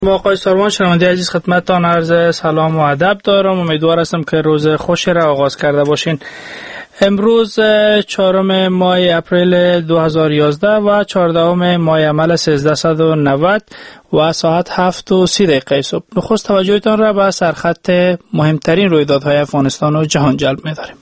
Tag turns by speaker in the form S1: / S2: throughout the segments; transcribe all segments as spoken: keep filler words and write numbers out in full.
S1: با آقای سارمان شنونده عزیز خدمتتان عرض سلام و ادب دارم. امیدوار هستم که روز خوشی را آغاز کرده باشین. امروز چهارم ماه اپریل دو هزار و یازده و چهاردهم ماه عمل سیزده و نود و ساعت هفت و سی دقیقه صبح. نخست توجهتان را به سرخط مهمترین رویدادهای افغانستان و جهان جلب می‌داریم.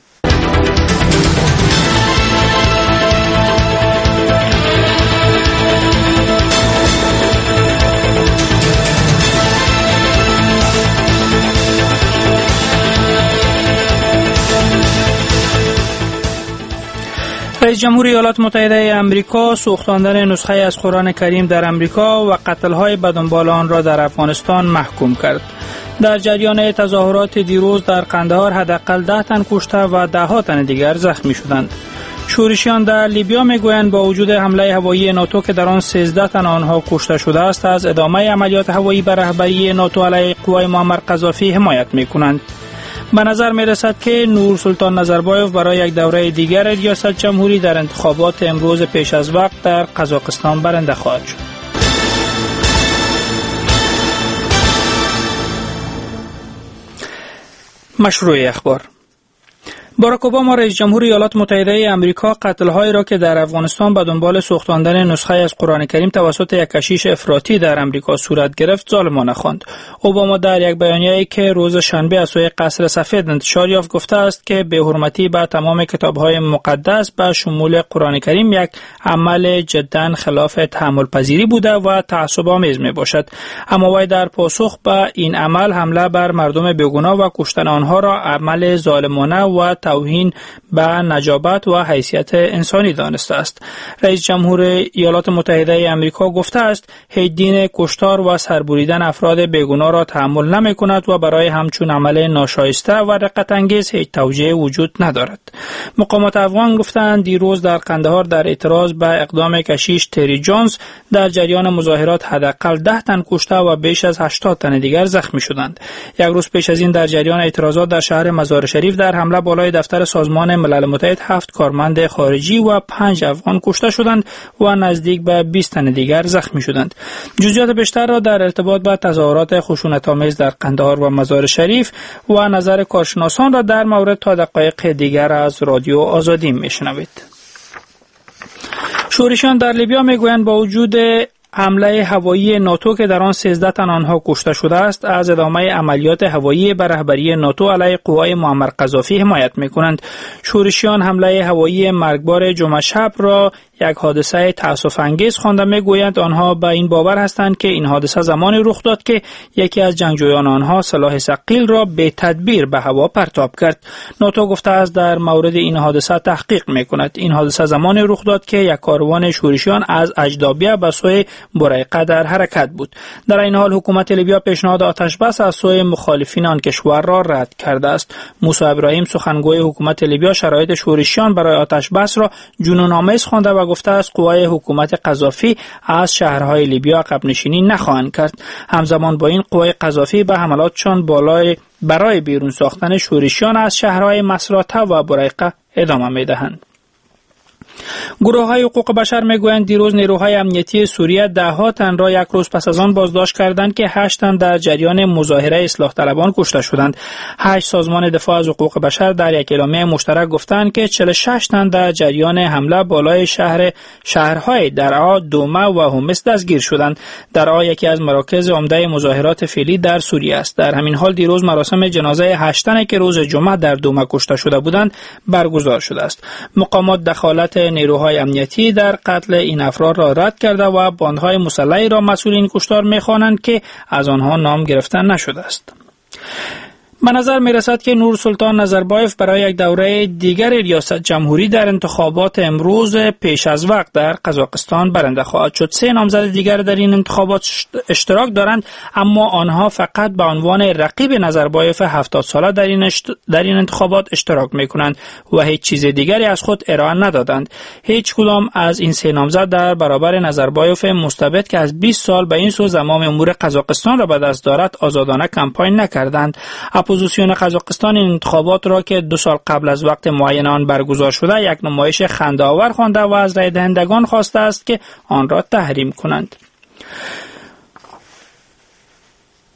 S1: رئیس جمهور ایالات متحده آمریکا سوختاندن نسخه از قرآن کریم در آمریکا و قتل‌های بدنبال آن را در افغانستان محکوم کرد. در جریان تظاهرات دیروز در قندهار حداقل ده تن کشته و ده ها تن دیگر زخمی شدند. شورشیان در لیبیا میگویند با وجود حمله هوایی ناتو که در آن سیزده تن آنها کشته شده است، از ادامه عملیات هوایی بر رهبری ناتو علیه قوای معمر قذافی حمایت میکنند. به نظر می رسد که نور سلطان نظربایف برای یک دوره دیگر ریاست جمهوری در انتخابات امروز پیش از وقت در قزاقستان برنده خواهد شد. مشروع اخبار. باراک اوباما رئیس جمهور ایالات متحده آمریکا قتل‌هایی را که در افغانستان به دنبال سوختاندن نسخه از قرآن کریم توسط یک کشیش افراطی در آمریکا صورت گرفت ظالمانه خواند. اوباما در یک بیانیه‌ای که روز شنبه از سوی قصر سفید انتشار یافت گفته است که بی‌حرمتی به تمام کتاب‌های مقدس به شمول قرآن کریم یک عمل جداً خلاف تحمل پذیری بوده و تعصب‌آمیز میباشد. اما وی در پاسخ به این عمل حمله بر مردم بیگناه و کشتن آنها را عمل ظالمانه و توهین به نجابت و حیثیت انسانی دانسته است. رئیس جمهور ایالات متحده آمریکا گفته است هیچ دین کشتار و سربریدن افراد بیگناه را تحمل نمی کند و برای همچون عمل ناشایسته و رقت انگیز هیچ توجیه وجود ندارد. مقامات افغان گفتند دیروز در قندهار در اعتراض به اقدام کشیش تری جونز در جریان مظاهرات حداقل ده تن کشته و بیش از هشتاد تن دیگر زخمی شدند. یک روز پیش از این در جریان اعتراضات در شهر مزار شریف در حمله بالای دفتر سازمان ملل متحد هفت کارمند خارجی و پنج افغان کشته شدند و نزدیک به بیست تن دیگر زخمی شدند. جزئیات بیشتر را در ارتباط با تظاهرات خشونت‌آمیز در قندهار و مزار شریف و نظر کارشناسان را در مورد تا دقایق دیگر از رادیو آزادی میشنوید. شورشیان در لیبیا میگویند با وجود حمله هوایی ناتو که در آن سیزده تن آنها کشته شده است، از ادامه عملیات هوایی بر رهبری ناتو علیه قوای معمر قذافی حمایت میکنند. شورشیان حمله هوایی مرگبار جمعه شب را یک حادثه تأسف انگیز خوانده میگویند آنها به این باور هستند که این حادثه زمانی رخ داد که یکی از جنگجویان آنها سلاح ثقیل را به تدبیر به هوا پرتاب کرد. ناتو گفته است در مورد این حادثه تحقیق میکند. این حادثه زمانی رخ داد که یک کاروان شورشیان از اجدابیه به سوی بریقه در حرکت بود. در این حال حکومت لیبیا پیشنهاد آتش بس از سوی مخالفین آن کشور را رد کرده است. موسی ابراهیم سخنگوی حکومت لیبیا شرایط شورشیان برای آتش بس را جنون آمیز خوانده و گفته است قوای حکومت قذافی از شهرهای لیبیا عقب نشینی نخواهند کرد. همزمان با این قوای قذافی به حملاتشان بالای برای بیرون ساختن شورشیان از شهرهای مصراته و بریقه ادامه میدهند. گروه‌های حقوق بشر میگویند دیروز نیروهای امنیتی سوریه ده ها تن را یک روز پس از آن بازداشت کردند که هشت تن در جریان مظاهره اصلاح طلبان کشته شدند. هشت سازمان دفاع از حقوق بشر در یک اعلامیه مشترک گفتند که چهل و شش تن در جریان حمله بالای شهر شهرهای درعا، دومه و هومس دستگیر شدند. درعا یکی از مراکز عمده مظاهرات فعلی در سوریه است. در همین حال دیروز مراسم جنازه هشت تنی که روز جمعه در دومه کشته شده بودند برگزار شده است. مقامات دخالت نیروهای امنیتی در قتل این افراد را رد کرده و باندهای مسلحی را مسئول این کشتار می‌خوانند که از آنها نام گرفته نشده است. به نظر می رسد که نور سلطان نظربایف برای یک دوره دیگر ریاست جمهوری در انتخابات امروز پیش از وقت در قزاقستان برنده خواهد شد. سه نامزد دیگر در این انتخابات اشتراک دارند، اما آنها فقط به عنوان رقیب نظربایف هفتاد ساله در این اشت... در این انتخابات اشتراک می کنند و هیچ چیز دیگری از خود ارائه ندادند. هیچ کدام از این سه نامزد در برابر نظربایف مستبد که از بیست سال به این سو زمام امور قزاقستان را به دست دارد آزادانه کمپاین نکردند. اپوزیسیون قزاقستان این انتخابات را که دو سال قبل از وقت معین آن برگزار شده یک نمایش خنده‌آور خوانده و از رای دهندگان خواسته است که آن را تحریم کنند.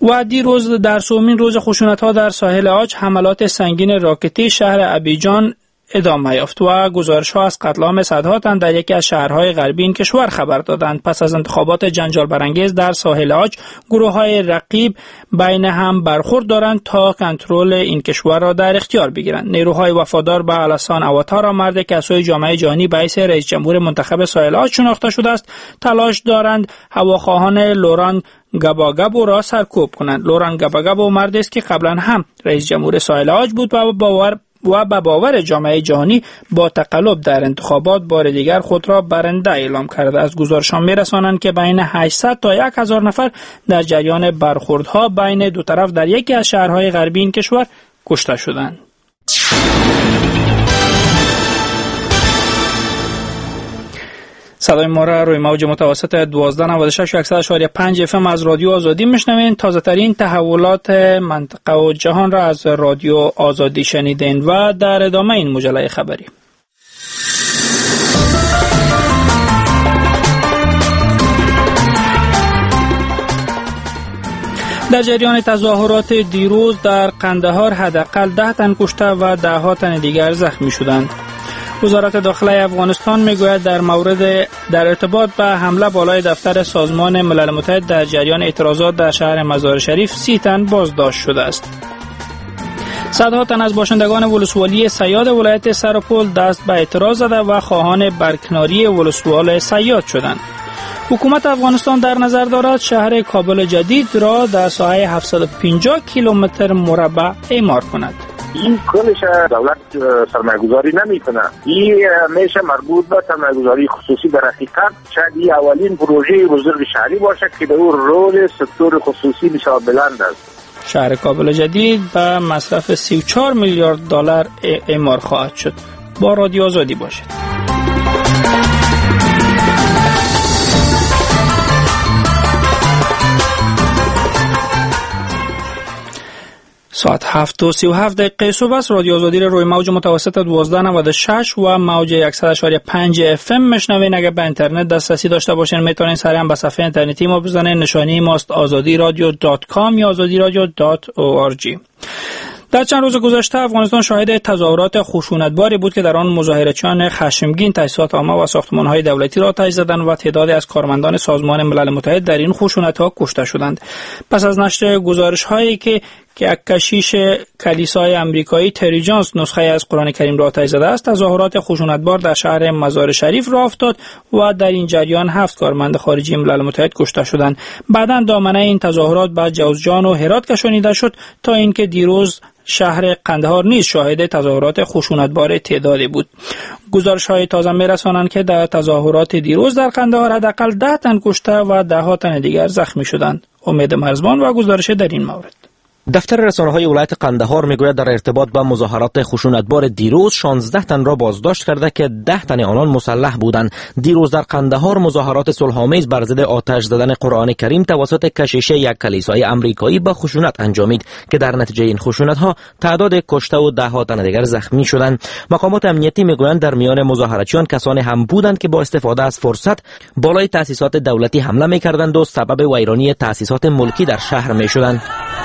S1: و دیروز در سومین روز خشونت‌ها در ساحل عاج حملات سنگین راکتی شهر ابیجان ادامه یافت و گزارش‌ها از قتل عام صدها تن در یکی از شهرهای غربی این کشور خبر دادند. پس از انتخابات جنجال برانگیز در ساحل عاج، گروه‌های رقیب بین هم برخورد دارند تا کنترل این کشور را در اختیار بگیرند. نیروهای وفادار به آلاسان اواتارا، مردی که از سوی جامعه جهانی به حیث رئیس جمهور منتخب ساحل عاج شناخته شده است، تلاش دارند هواخواهان لوران گباگبو را سرکوب کنند. لوران گباگبو مردی است که قبلا هم رئیس جمهور ساحل عاج بود و باور و به باور جامعه جهانی با تقلب در انتخابات بار دیگر خود را برنده اعلام کرده. از گزارشان می‌رسانند که بین هشتصد تا یک هزار نفر در جریان برخوردها بین دو طرف در یکی از شهرهای غربی این کشور کشته شدند. صدای ما را روی موج متوسط دوازده نود و شش و صد و شش و پنج اف ام از رادیو آزادی میشنوین. تازه ترین تحولات منطقه و جهان را از رادیو آزادی شنیدین و در ادامه این مجله خبری. در جریان تظاهرات دیروز در قندهار حداقل ده تن کشته و ده ها تن دیگر زخمی شدند. وزارت داخله افغانستان میگوید در مورد در ارتباط به حمله بالای دفتر سازمان ملل متحد در جریان اعتراضات در شهر مزار شریف سی تن بازداشت شده است. صدها تن از باشندگان ولسوالی صیاد ولایت سرپل دست به اعتراض زده و خواهان برکناری ولسوال صیاد شدند. حکومت افغانستان در نظر دارد شهر کابل جدید را در ساحه هفتصد و پنجاه کیلومتر مربع اعمار کند.
S2: این کلش دولت سرمایه‌گذاری نمی‌کنه. این میشه مربوط به سرمایه‌گذاری خصوصی. در حقیقت شاید این اولین پروژه بزرگ شهری باشه که در رول سکتور خصوصی بسیار بلند است.
S1: شهر کابل جدید به مصرف سی و چهار میلیارد دلار اعمار خواهد شد. با رادیو آزادی باشید. ساعت هفت و سی و هفت دقیقه صبح است. رادیو آزادی را روی موج متوسط دوازده نود و شش و موج صد و پنج اف ام میشنوین. اگر به اینترنت دسترسی داشته باشین میتونین سریع هم به صفحه اینترنتی ما بزنین. نشانی ماست آزادی رادیو دات کام یا آزادی رادیو دات او آر جی. در چند روز گذشته افغانستان شاهد تظاهرات خشونتباری بود که در آن مظاهرچیان خشمگین تاسیسات عامه و ساختمان‌های دولتی را آتش زدند و تعدادی از کارمندان سازمان ملل متحد در این خشونت‌ها کشته شدند. پس از نشر گزارش‌هایی که که کشیش کلیسای امریکایی تری جونز نسخه از قرآن کریم را آتش زده است، تظاهرات خشونتبار در شهر مزار شریف راه افتاد و در این جریان هفت کارمند خارجی ملل متحد کشته شدند. بعداً دامنه این تظاهرات به جوزجان و هرات کشانیده شد تا اینکه دیروز شهر قندهار نیز شاهد تظاهرات خشونتبار تعدادی بود. گزارش‌های تازه می‌رسانند که در تظاهرات دیروز در قندهار حداقل ده تن کشته و ده ها تن دیگر زخمی شدند. امید مرزبان و گزارش در این مورد.
S3: دفتر رسانه‌های ولایت قندهار میگوید در ارتباط با مظاهرات خشونتبار دیروز شانزده تن را بازداشت کرده که ده تن آنان مسلح بودند. دیروز در قندهار مظاهرات صلح‌آمیز بر ضد آتش زدن قرآن کریم توسط کشیش یک کلیسای امریکایی با خشونت انجامید که در نتیجه این خشونت‌ها تعداد کشته و ده ها تن دیگر زخمی شدند. مقامات امنیتی میگویند در میان مظاهراتچیان کسانی هم بودند که با استفاده از فرصت بالای تأسیسات دولتی حمله می‌کردند و سبب ویرانی تأسیسات ملکی در شهر می‌شدند.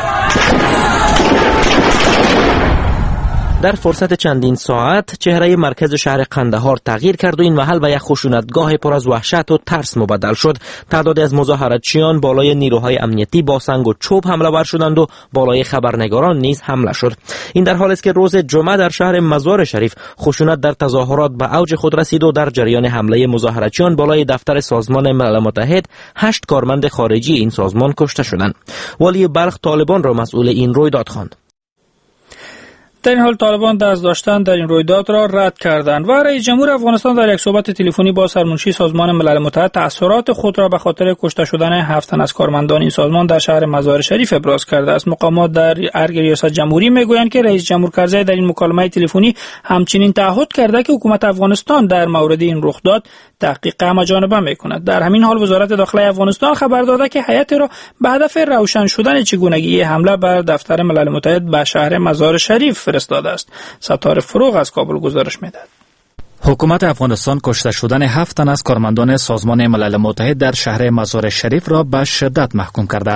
S3: در فرصت چندین ساعت چهره مرکز شهر قندهار تغییر کرد و این محل به یک خشونتگاه پر از وحشت و ترس مبدل شد. تعدادی از مظاهراتچیان بالای نیروهای امنیتی با سنگ و چوب حمله ور شدند و بالای خبرنگاران نیز حمله شد. این در حالی است که روز جمعه در شهر مزار شریف خشونت در تظاهرات به اوج خود رسید و در جریان حمله مظاهراتچیان بالای دفتر سازمان ملل متحد هشت کارمند خارجی این سازمان کشته شدند. والی بلخ طالبان را مسئول این رویداد خواند.
S1: در این حال طالبان دست داشتن در این رویداد را رد کردند و رئیس جمهور افغانستان در یک صحبت تلفنی با سرمنشی سازمان ملل متحد تأثیرات خود را به خاطر کشته شدن هفت تن از کارمندان این سازمان در شهر مزار شریف ابراز کرده است. مقامات در ارگ ریاست جمهوری میگویند که رئیس جمهور کرزی در این مکالمه تلفنی همچنین تعهد کرده که حکومت افغانستان در مورد این رخداد تحقیق همه‌جانبه میکند. در همین حال وزارت داخله افغانستان خبر داده که هیئت را به هدف روشن شدن چگونگی حمله بر دفتر ملل متحد به شهر مزار شریف فرستاده است. ستاره فروغ از کابل گزارش میدهد.
S4: حکومت افغانستان کشته شدن هفت تن از کارمندان سازمان ملل متحد در شهر مزار شریف را به شدت محکوم کرده است.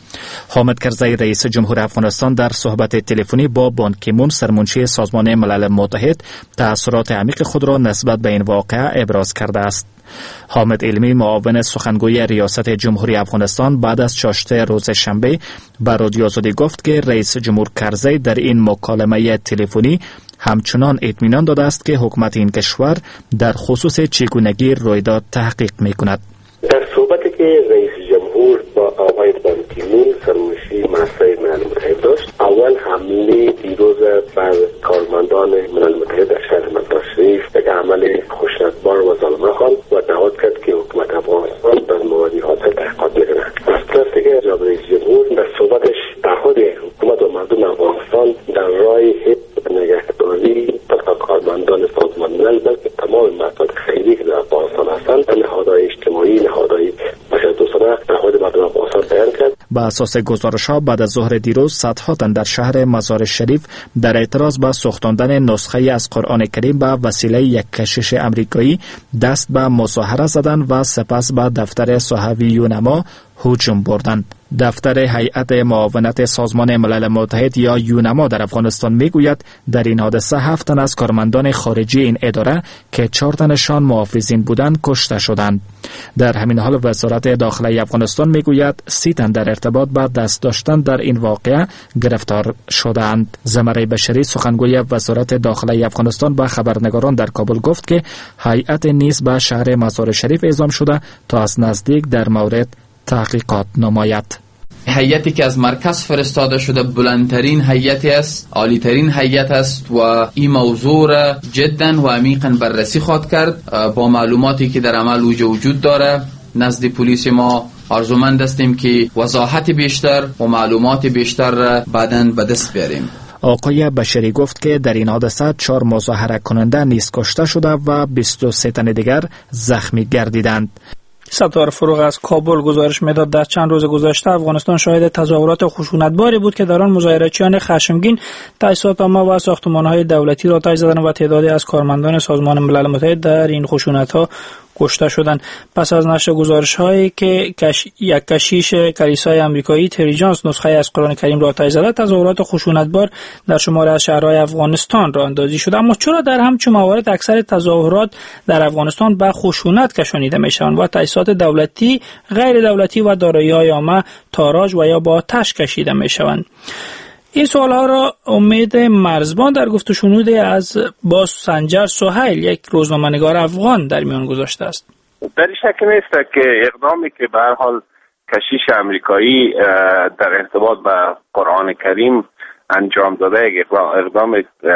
S4: حامد کرزی رئیس جمهور افغانستان در صحبت تلفنی با بان کی مون سرمنشی سازمان ملل متحد تأثیرات عمیق خود را نسبت به این واقعه ابراز کرده است. حامد علمی معاون سخنگوی ریاست جمهوری افغانستان بعد از چاشت روز شنبه به رادیو آزادی گفت که رئیس جمهور کرزی در این مکالمه تلفنی همچنان اطمینان داده است که حکومت این کشور در خصوص چگونگی رویداد تحقیق می‌کند.
S5: در صحبتی که رئیس جمهور با آقای بان کی مون سرمنشی مؤسسه ملل متحد داشت، اول حمله دیروز بر کارمندان ملل متحد در شهر مزار شریف یک عمل خشونتبار و ظالمانه خواند و دعوت کرد که حکومت افغانستان در مورد حادثه تحقیقات بکند. از طرف دیگر جناب رئیس جمهور در صحبتش تعهد حکومت و مردم افغانستان در راه حفظ نگهداری کارمندان سازمان ملل بلکه تمام مؤسسات خیریه که در افغانستان هستند، نهادهای اجتماعی، نهادهای بشردوستانه، نهاد مردم افغانستان بیان کرد.
S4: با اساس گزارش‌ها بعد از ظهر دیروز صدها تن در شهر مزار شریف در اعتراض به سوختاندن نسخه از قرآن کریم به وسیله یک کشیش امریکایی دست به مظاهره زدند و سپس به دفتر صحوی یونما هجوم بردند. دفتر هیئت معاونت سازمان ملل متحد یا یونما در افغانستان میگوید در این حادثه هفت تن از کارمندان خارجی این اداره که چهار تنشان محافظین بودند کشته شدند. در همین حال وزارت داخلی افغانستان میگوید سی تن در ارتباط با دست داشتن در این واقعه گرفتار شدند. زمره بشری سخنگوی وزارت داخلی افغانستان با خبرنگاران در کابل گفت که هیئت نیز به شهر مزار شریف اعزام شده تا از نزدیک در مورد تحقیقات نماید.
S6: هیئتی که از مرکز فرستاده شده بلندترین هیئتی است، عالیترین هیئت است و این موضوع را جدا و عمیقا بررسی خواهد کرد. با معلوماتی که در عمل وجود داره نزد پلیس ما آرزومند هستیم که وضاحت بیشتر و معلومات بیشتر را بعداً به دست بیاریم.
S4: آقای بشری گفت که در این حادثه چهار مظاهره کننده نیز کشته شده و بیست و سه تن دیگر زخمی گردیدند.
S1: ستار فروغ از کابل گزارش میداد در چند روز گذشته افغانستان شاهد تظاهرات خشونتباری بود که در آن مظاهراتچیان خشمگین تأسیسات عامه و ساختمان‌های دولتی را آتش زدند و تعدادی از کارمندان سازمان ملل متحد در این خشونت‌ها کشته شدند. پس از نشر گزارش‌هایی که کش... یک کشیش کلیسای آمریکایی تری جونز نسخه از قرآن کریم را آتش زده، تظاهرات خشونتبار در شمار از شهرهای افغانستان راه اندازی شده. اما چرا در همچون موارد اکثر تظاهرات در افغانستان به خشونت کشانیده میشوند و تأسیسات دولتی، غیر دولتی و دارایی‌های عامه تاراج و یا با آتش کشیده میشوند؟ این سوالها را امید مرزبان در گفت و شنود از با سنجر سهیل یک روزنامه‌نگار افغان در میان گذاشته است.
S2: در شک نیست که اقدامی که به هر حال کشیش امریکایی در ارتباط با قرآن کریم انجام داده یک اقدام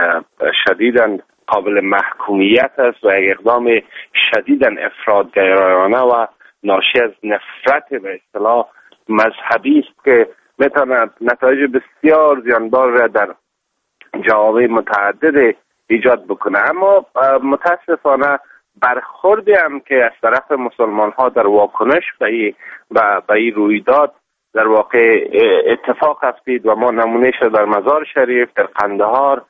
S2: شدیداً قابل محکومیت است و یک اقدام شدیداً افراط‌گرایانه و ناشی از نفرت به اصطلاح مذهبی است که میتواند نتایج بسیار زیانبار را در جوامع متعدد ایجاد بکنه. اما متاسفانه برخوردی هم که از طرف مسلمان ها در واکنش به این رویداد در واقع اتفاق افتید و ما نمونهش در مزار شریف، در قندهار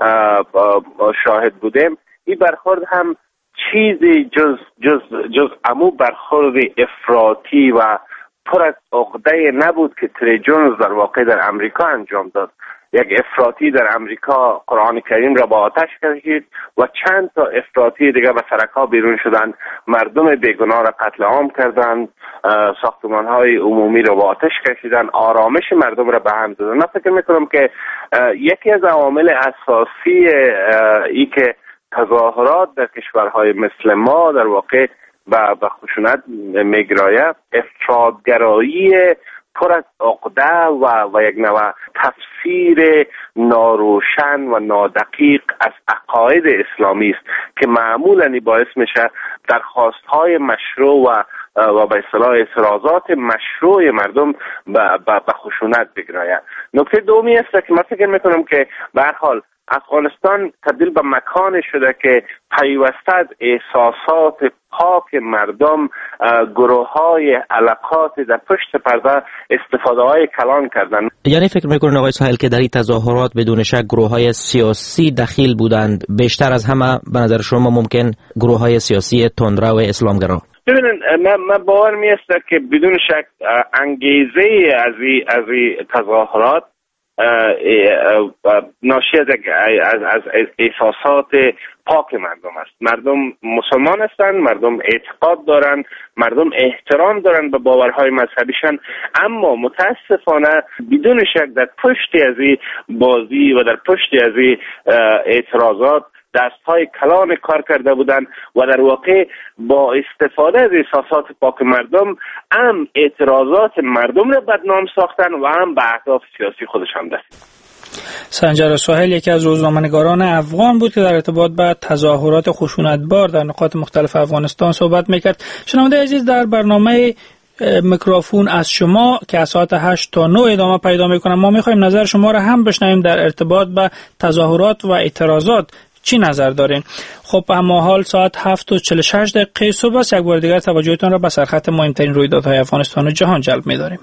S2: شاهد بودیم. این برخورد هم چیزی جز جز جز عمو برخورد افراطی و پر از عقده نبود که تری جونز در واقع در امریکا انجام داد. یک افراطی در امریکا قرآن کریم را با آتش کشید و چند تا افراطی دیگه به سرک‌ها بیرون شدند، مردم بیگناه را قتل عام کردند، ساختمان‌های عمومی را با آتش کشیدند، آرامش مردم را به هم زدند. من فکر می‌کنم که یکی از عوامل اساسی ای که تظاهرات در کشورهای مثل ما در واقع به خشونت میگرایه افراط‌گرایی پر از عقده و و یک نوع تفسیر ناروشن و نادقیق از عقاید اسلامی است که معمولاً باعث میشه درخواست‌های مشروع و و به اصطلاح اعتراضات مشروع مردم به خشونت بگرایه. نکته دومی است که من فکر میکنم که به هر حال افغانستان تبدیل به مکانی شده که پیوسته از احساسات پاک مردم گروه‌های علاقات در پشت پرده استفاده‌های کلان کردن.
S3: یعنی فکر می‌کنید آقای سهیل که در این تظاهرات بدون شک گروه‌های سیاسی دخیل بودند، بیشتر از همه به نظر شما ممکن گروه‌های سیاسی تندرو و اسلامگرا؟
S2: ببینن من من باور میست که بدون شک انگیزه از این از این تظاهرات ناشی از, از, از احساسات پاک مردم است. مردم مسلمان هستند، مردم اعتقاد دارند، مردم احترام دارند به باورهای مذهبیشان، اما متاسفانه بدون شک در پشت از این بازی و در پشت از این اعتراضات دستهای کلان کار کرده بودند و در واقع با استفاده از احساسات پاک مردم هم اعتراضات مردم را بدنام ساختن و هم به اهداف سیاسی خودشان دست.
S1: سنجر ساحل یکی از روزنامه‌نگاران افغان بود که در ارتباط با تظاهرات خشونتبار در نقاط مختلف افغانستان صحبت میکرد. شنونده عزیز، در برنامه میکروفون از شما که از ساعت هشت تا نه ادامه پیدا میکنم، ما میخوایم نظر شما را هم بشنویم در ارتباط با تظاهرات و اعتراضات. چی نظر دارین؟ خب اما حال ساعت هفت و چهل و شش دقیقه صبح است. یک بار دیگر توجهتان را به سرخط مهمترین رویدادهای افغانستان و جهان جلب می‌داریم.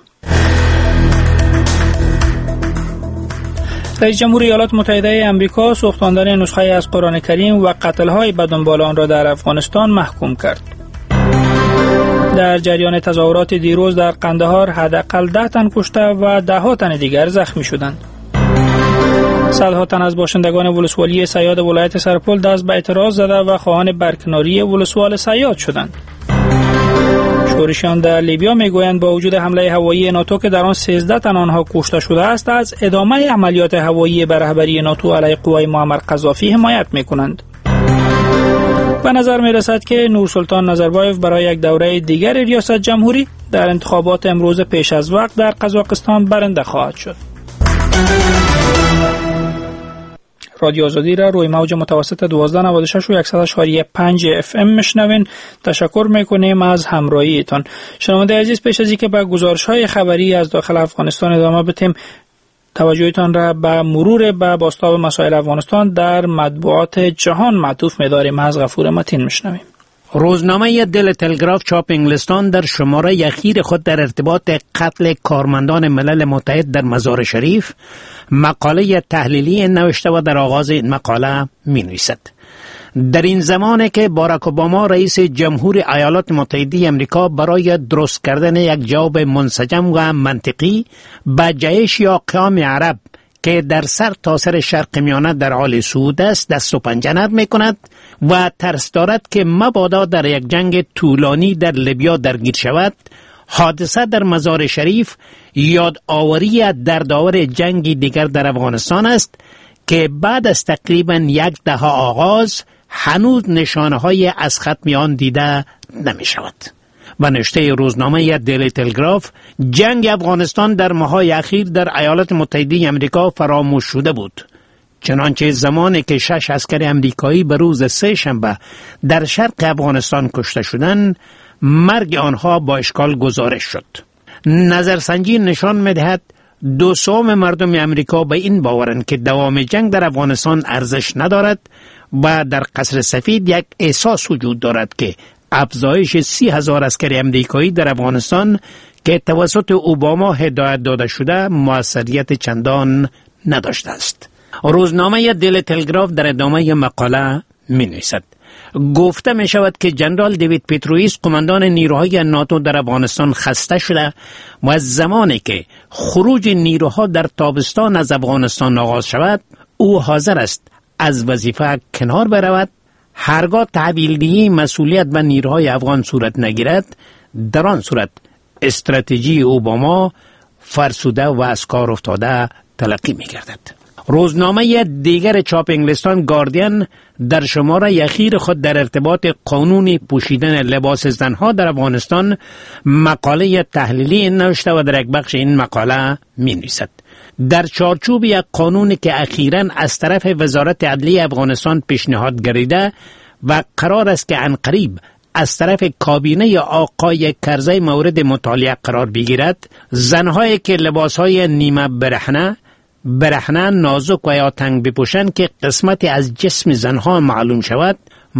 S1: رئیس جمهور ایالات متحده آمریکا سوختاندن نسخه از قرآن کریم و قتل‌های بدنبال آن را در افغانستان محکوم کرد. در جریان تظاهرات دیروز در قندهار حداقل ده تن کشته و ده ها تن دیگر زخمی شدند. صدها تن از باشندگان ولسوالی صیاد ولایت سرپل دست به اعتراض زده و خواهان برکناری ولسوال صیاد شدند. شورشیان در لیبیا میگویند با وجود حمله هوایی ناتو که در آن سیزده تن آنها کشته شده است، از ادامه عملیات هوایی به رهبری ناتو علیه قوای معمر قذافی حمایت میکنند. به نظر می رسد که نورسلطان نظربایف برای یک دوره دیگر ریاست جمهوری در انتخابات امروز پیش از وقت در قزاقستان برنده خواهد شد. رادیو آزادی را روی موج متوسط دوازده نود و شش و صد و شش و پنج اف ام میشنوین. تشکر میکنیم از همراهیتان. شنونده عزیز، پیش از اینکه به گزارش‌های خبری از داخل افغانستان ادامه بدیم، توجهتان را به مرور به بازتاب مسائل افغانستان در مطبوعات جهان معطوف می‌داریم. از غفور متین میشنویم.
S7: روزنامه دل تلگراف چاپ انگلستان در شماره اخیر خود در ارتباط قتل کارمندان ملل متحد در مزار شریف مقاله تحلیلی نوشته و در آغاز این مقاله می نویسد: در این زمانه که باراک اوباما رئیس جمهور ایالات متحده آمریکا برای درست کردن یک جواب منسجم و منطقی به جیش یا قیام عرب که در سر تا سر شرق میانه در حال صعود است دست و پنجه نرم می کند و ترس دارد که مبادا در یک جنگ طولانی در لیبیا درگیر شود، حادثه در مزار شریف یادآوری دردآور جنگی دیگر در افغانستان است که بعد از تقریبا یک دهه آغاز هنوز نشانه های از ختم آن دیده نمی شود. و نشته روزنامه دیلی تلگراف: جنگ افغانستان در ماه‌های اخیر در ایالات متحده آمریکا فراموش شده بود، چنانچه زمانی که شش عسکر امریکایی به روز سه شنبه در شرق افغانستان کشته شدند، مرگ آنها با اشکال گزارش شد. نظرسنجی نشان می‌دهد دو سوم مردم امریکا به این باورند که دوام جنگ در افغانستان ارزش ندارد و در قصر سفید یک احساس وجود دارد که افزایش سی هزار عسکر امریکایی در افغانستان که توسط اوباما هدایت داده شده موثریت چندان نداشته است. روزنامه دل تلگراف در ادامه مقاله می نویسد: گفته می شود که جنرال دیوید پیترویس قماندان نیروهای ناتو در افغانستان خسته شده و از زمانی که خروج نیروها در تابستان از افغانستان آغاز شود او حاضر است از وظیفه کنار برود. هرگاه تحویل‌دهی مسئولیت به نیروهای افغان صورت نگیرد، در آن صورت استراتژی اوباما فرسوده و از کار افتاده تلقی می گردد. روزنامه دیگر چاپ انگلستان گاردین در شماره اخیر خود در ارتباط قانون پوشیدن لباس زنها در افغانستان مقاله تحلیلی نوشته و در یک بخش این مقاله می نویسد: در چارچوب یک قانونی که اخیراً از طرف وزارت عدلیه افغانستان پیشنهاد گردیده و قرار است که عنقریب از طرف کابینه آقای کرزی مورد مطالعه قرار بگیرد، زنهایی که لباسهای نیمه برهنه، برهنه نازک و یا تنگ بپوشند که قسمتی از جسم زنها معلوم شود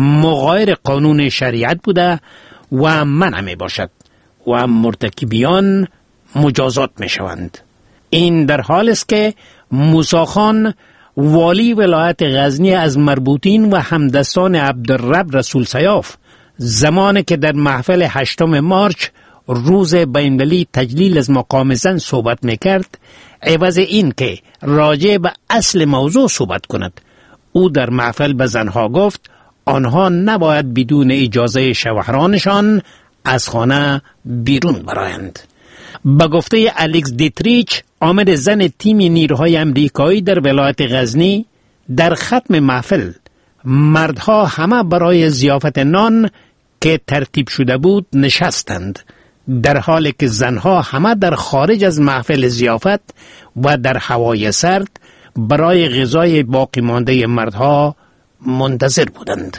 S7: مغایر قانون شریعت بوده و منع می باشد و مرتکبیان مجازات می شوند. این در حال است که موسی خان والی ولایت غزنی از مربوطین و همدستان عبدالرب رسول سیاف زمانی که در محفل هشتم مارچ روز بین‌المللی تجلیل از مقام زن صحبت میکرد، عوض این که راجع به اصل موضوع صحبت کند، او در محفل به زنها گفت آنها نباید بدون اجازه شوهرانشان از خانه بیرون برایند. به گفته الکس دیتریچ، عامل زن تیم نیروهای امریکایی در ولایت غزنی، در ختم محفل مردها همه برای ضیافت نان که ترتیب شده بود نشستند، در حالی که زنها همه در خارج از محفل ضیافت و در هوای سرد برای غذای باقی مانده مردها منتظر بودند.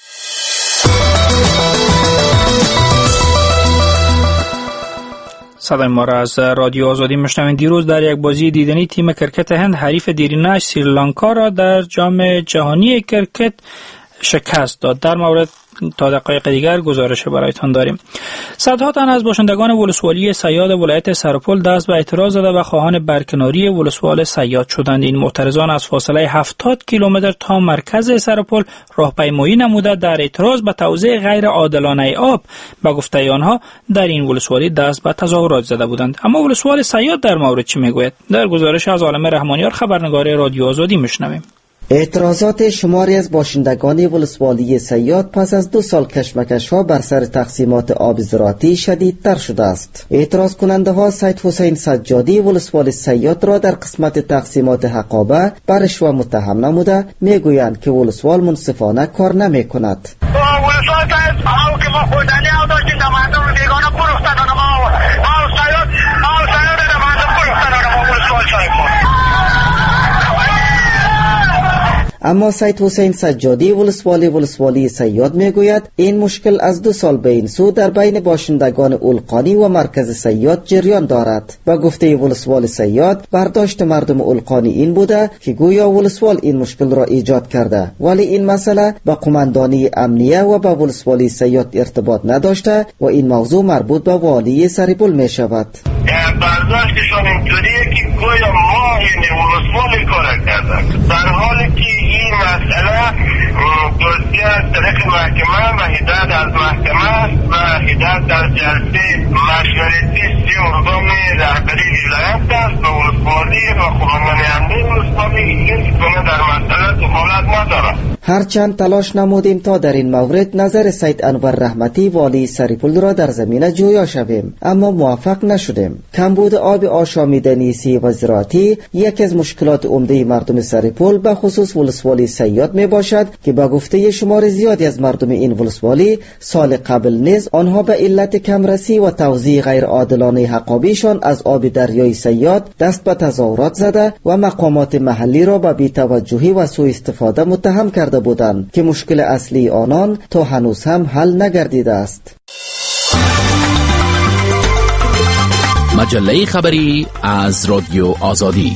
S1: صدای ما را از رادیو آزادی میشنوید. دیروز در یک بازی دیدنی تیم کرکت هند حریف دیرینه‌اش سریلانکا را در جام جهانی کرکت شکست داد. در مورد تا دقایق دیگر گزارش برایتان داریم. صدها تن از باشندگان ولسوالی صیاد ولایت سرپل دست به اعتراض زده و خواهان برکناری ولسوال صیاد شدند. این معترضان از فاصله هفتاد کیلومتر تا مرکز سرپل راهپیمایی نموده در اعتراض به توزیع غیر عادلانه آب به گفته آنها در این ولسوالی دست به تظاهرات زده بودند. اما ولسوال صیاد در مورد چه میگوید؟ در گزارش از عالم رحمانیار خبرنگار رادیو آزادی میشنویم.
S8: اعتراضات شماری از باشندگان ولسوالی صیاد پس از دو سال کشمکش‌ها بر سر تقسیمات آب زراعتی شدیدتر شده است. اعتراض کننده ها سید حسین سجادی ولسوالی صیاد را در قسمت تقسیمات حقابه بر رشوه متهم نموده میگویند که ولسوال منصفانه کار نمی کند. ولسوال صیاد که ما خودنی او داشتیم در مردم رو دیگانه پروختن ما او صیاد او صیاد در مردم پروختن ما ولسوال صیاد. اما سید حسین سجادی ولسوالی ولسوالی صیاد میگوید این مشکل از دو سال به این سو در بین باشندگان اولقانی و مرکز صیاد جریان دارد. با گفته ولسوال صیاد، برداشت مردم اولقانی این بوده که گویا ولسوال این مشکل را ایجاد کرده، ولی این مسئله با قماندانی امنیه و با ولسوالی صیاد ارتباط نداشته و این موضوع مربوط به والی سرپل می شود.
S2: برداشتشان اینطوریه که گویا ما این ولسوالی کار کرده، در حالی که این مسئله دوستی از طریق محکمه و هدایت از محکمه و هدایت از جلسه مشورتی سی اردام رهبری ولایت است و ولسوالی و قماندان امنی ولسوالی هیچ گونه در مسئله دخالت ندارد.
S8: هرچند تلاش نمودیم تا در این مورد نظر سید انور رحمتی والی سرپل را در زمینه جویا شویم، اما موفق نشدیم. کمبود آب آشامیدنی سی و زراعتی یکی از مشکلات عمده مردم سرپل به خصوص ولسوالی صیاد می باشد که با گفته شمار زیادی از مردم این ولسوالی سال قبل نیز آنها به علت کمرسی و توزیع غیر عادلانه حقابیشان از آب دریای صیاد دست به تظاهرات زده و مقامات محلی را به بی‌توجهی و سوء استفاده متهم کرده بودند که مشکل اصلی آنان تا هنوز هم حل نگردیده است.
S9: مجله خبری از رادیو آزادی.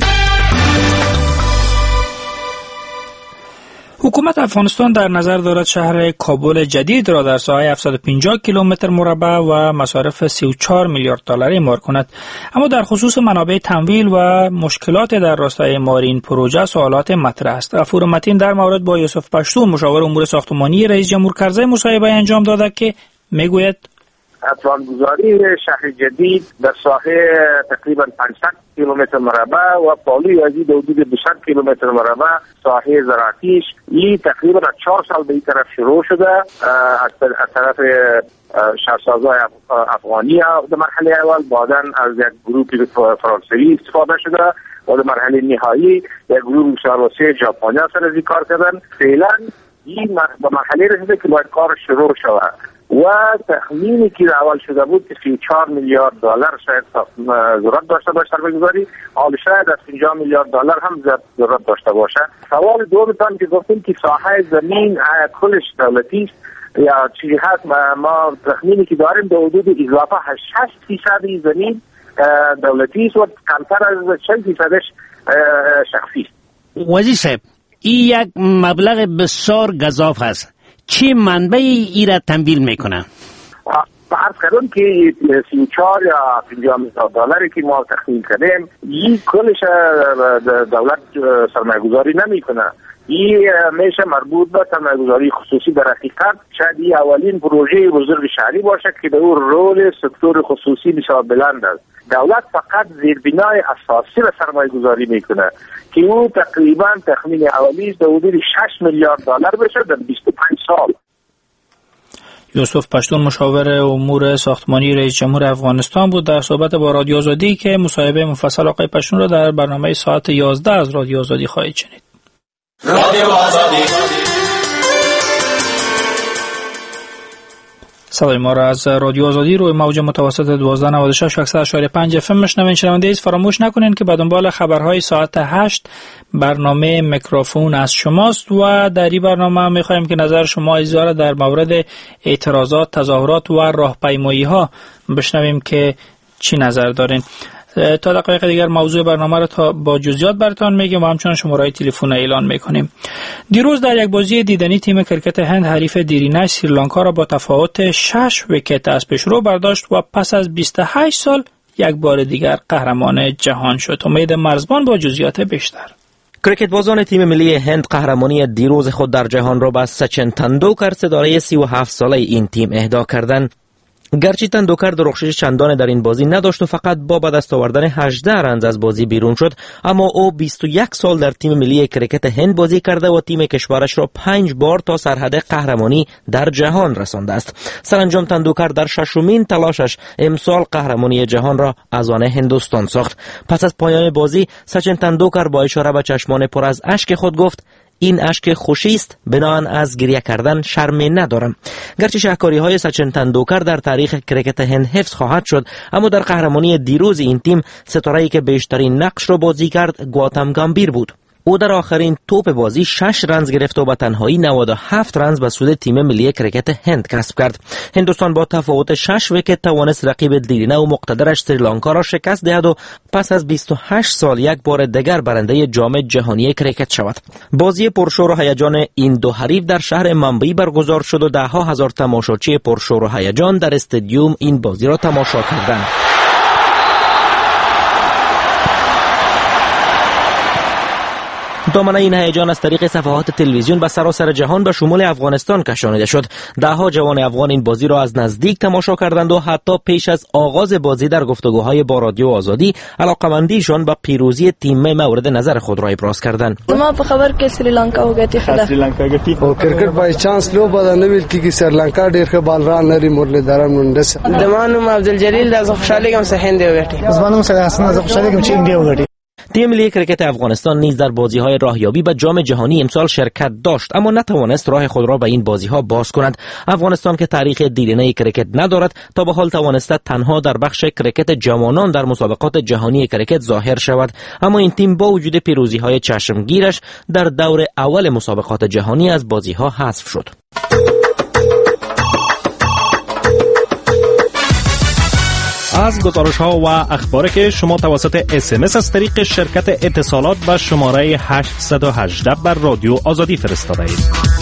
S1: حکومت افغانستان در نظر دارد شهر کابل جدید را در ساحه هفتصد و پنجاه کیلومتر مربع و مصارف سی و چهار میلیارد دلار اعمار کند. اما در خصوص منابع تمویل و مشکلات در راستای اعمار این پروژه سوالات مطرح است. غفور متین در مورد با یوسف پشتو مشاور امور ساختمانی رئیس جمهور کرزی مصاحبه انجام داده که میگوید
S2: پلانگذاری شهر جدید در ساحه تقریبا پانصد کیلومتر مربع و پالی ازید حدود دویست کیلومتر مربع ساحه زراعتیش این تقریبا چهار سال به این طرف شروع شده از طرف شهرسازهای افغانی در مرحله اول، بعداً از یک گروه فرانسوی استفاده شده و در مرحله نهایی یک گروه شهرسازی ژاپنی سر از کار کردن. فعلا این به مرحله رسیده که باید کار شروع شود و تخمینی که اول شده بود که سی و چهار میلیارد دلار شاید ضرورت داشته باشه سرمایه‌گذاری، حالا شاید از پنجاه میلیارد دلار هم ضرورت داشته باشه. سوال دومتان که گفتیم که ساحه زمین کلش دولتی است یا چیزی هست، ما تخمینی که داریم به حدود اضافه شش فیصد زمین دولتی است و کمتر از چند فیصدش شخصی است.
S7: وزیر صاحب، این یک مبلغ بسیار گزاف هست، چی منبع ای را تمویل میکنه؟
S2: فرض کردم که سی و چهار یا پنجاه میلیارد دلاری که ما تخمین کردیم این کلش دولت سرمایه گذاری نمی کنه. این میشه مربوط به سرمایه‌گذاری خصوصی. در حقیقت شاید این اولین پروژه بزرگ شهری باشه که در رول سکتور خصوصی بسیار بلند است. دولت فقط زیربنای اساسی را سرمایه‌گذاری میکنه که او تقریبا تخمین اولی در حدود شش میلیارد دلار بشه در بیست و پنج سال.
S1: یوسف پشتون، مشاور امور ساختمانی رئیس جمهور افغانستان بود در صحبت با رادیو آزادی که مصاحبه مفصل آقای پشتون را در برنامه ساعت یازده از رادیو آزادی خواهید شنید. رادیو آزادی صدای ما را از رادیو آزادی روی موج متوسط دوازده نود و شش و صد و شش و پنج اف ام میشنوین. شنونده اید فراموش نکنین که به دنبال خبرهای ساعت هشت برنامه میکروفون از شماست و در این برنامه میخوایم که نظر شما ایزاره در مورد اعتراضات، تظاهرات و راهپیمایی ها بشنویم که چی نظر دارین. تا دقایق دیگر موضوع برنامه را تا با جزئیات براتون میگیم و همچنان شماره تلفن اعلان میکنیم. دیروز در یک بازی دیدنی تیم کرکت هند حریف دیرینه سریلانکا را با تفاوت شش ویکت از پیشرو برداشت و پس از بیست و هشت سال یک بار دیگر قهرمان جهان شد. امید مرزبان با جزئیات بیشتر.
S3: کرکت بازان تیم ملی هند قهرمانی دیروز خود در جهان را به سچن تندولکر ستاره سی و هفت ساله این تیم اهدا کردند. گرچه تندولکر درخشش چندان در این بازی نداشت و فقط با به دست آوردن هجده رنز از بازی بیرون شد، اما او بیست و یک سال در تیم ملی کرکت هند بازی کرده و تیم کشورش را پنج بار تا سرحد قهرمانی در جهان رسانده است. سرانجام تندولکر در ششمین تلاشش امسال قهرمانی جهان را از آن هندوستان ساخت. پس از پایان بازی سچن تندولکر با اشاره به چشمان پر از اشک خود گفت: این اشک خوشی است، بنابراین از گریه کردن شرمی ندارم. گرچه شاهکاری های سچن تندولکر در تاریخ کرکت هند حفظ خواهد شد، اما در قهرمانی دیروز این تیم ستاره‌ای که بیشترین نقش را بازی کرد گوتم گامبیر بود. او در آخرین توپ بازی شش رنز گرفت و به تنهایی نود و هفت رنز به سود تیم ملی کرکت هند کسب کرد. هندوستان با تفاوت شش ویکت توانست رقیب دیرینه و مقتدرش سریلانکا را شکست دهد و پس از بیست و هشت سال یک بار دیگر برنده جام جهانی کرکت شود. بازی پرشور و هیجان این دو حریف در شهر ممبئی برگزار شد و ده ها هزار تماشاچی پرشور و هیجان در استادیوم این بازی را تماشا کردند. دامنه این هیجان از طریق صفحات تلویزیون به سراسر جهان به شمول افغانستان کشانیده شد. ده ها جوان افغان این بازی را از نزدیک تماشا کردند و حتی پیش از آغاز بازی در گفتگوهای با رادیو آزادی علاقمندیشان به پیروزی تیم مورد نظر خود را ابراز کردند.
S10: ما په خبر کې سریلانکا وګټي خلا
S11: سریلانکا ګټي او کرکټ بای چانس لو بدل نه ویل کیږي. سریلانکا ډېر ښه بالران لري، مرلیداران مونډس.
S10: دمانو عبدالجلیل د خوشحالي کوم سه هند وګټي.
S11: زبانو سره حسن از خوشحالي کوم چې انډیا وګټي.
S3: تیم ملی کرکت افغانستان نیز در بازی‌های راهیابی به جام جهانی امسال شرکت داشت، اما نتوانست راه خود را به این بازی‌ها باز کند. افغانستان که تاریخ دیرینه کرکت ندارد، تا به حال توانسته تنها در بخش کرکت جوانان در مسابقات جهانی کرکت ظاهر شود، اما این تیم با وجود پیروزی‌های چشمگیرش در دور اول مسابقات جهانی از بازی‌ها حذف شد.
S12: از گزارش ها و اخباری که شما توسط اس ام اس از طریق شرکت اتصالات به شماره هشت یک هشت بر رادیو آزادی فرستاده اید.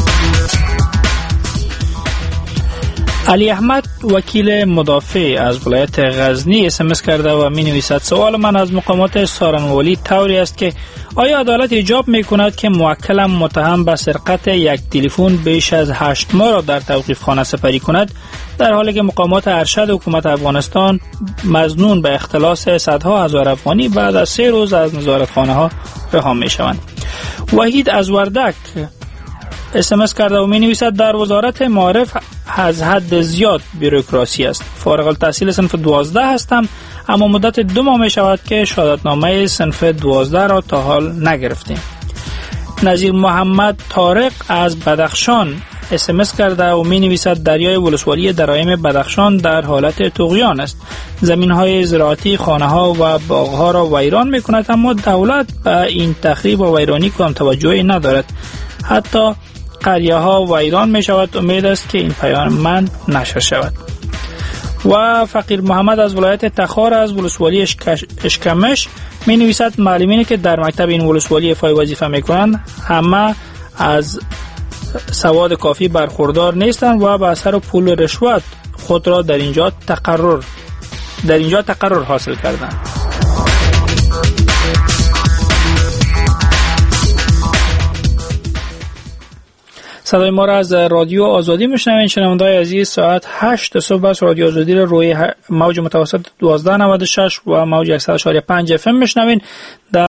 S1: علی احمد وکیل مدافع از ولایت غزنی اس ام اس کرده و می نویسد: سوال من از مقامات سارنوالی طوری است که آیا عدالت ایجاب می کند که موکلم متهم به سرقت یک تلفن بیش از هشت ماه را در توقیف خانه سپری کند، در حالی که مقامات ارشد حکومت افغانستان مظنون به اختلاس صدها هزار افغانی بعد از سه روز از نظارتخانه ها رها می شوند. وحید از وردک اس ام اس کرده و می نویسد: در وزارت معارف از حد زیاد بیروکراسی است. فارغ التحصیل صنف دوازده هستم، اما مدت دو ماه می شود که شهادتنامه صنف دوازده را تا حال نگرفتیم. نظیر محمد طارق از بدخشان اس ام اس کرده و می نویسد: دریای ولسوالی درایم بدخشان در حالت طغیان است. زمین‌های زراعتی، خانه‌ها و باغ‌ها را ویران می‌کند، اما دولت به این تخریب و ویرانی کدام توجهی ندارد. حتی قریه ها ویران می شود. امید است که این پیام من نشر شود. و فقیر محمد از ولایت تخار از ولسوالی اشکش... اشکمش می نویسد: معلمینی که در مکتب این ولسوالی افای وظیفه می کنند همه از سواد کافی برخوردار نیستند و به اثر پول رشوت خود را در اینجا تقرر در اینجا تقرر حاصل کردند. صدای ما را از رادیو آزادی میشنوین. شنونده‌های عزیز، ساعت هشت صبح است. رادیو آزادی را روی موج متوسط دوازده نود و شش و موج صد و شش و پنج اف ام میشنوین. در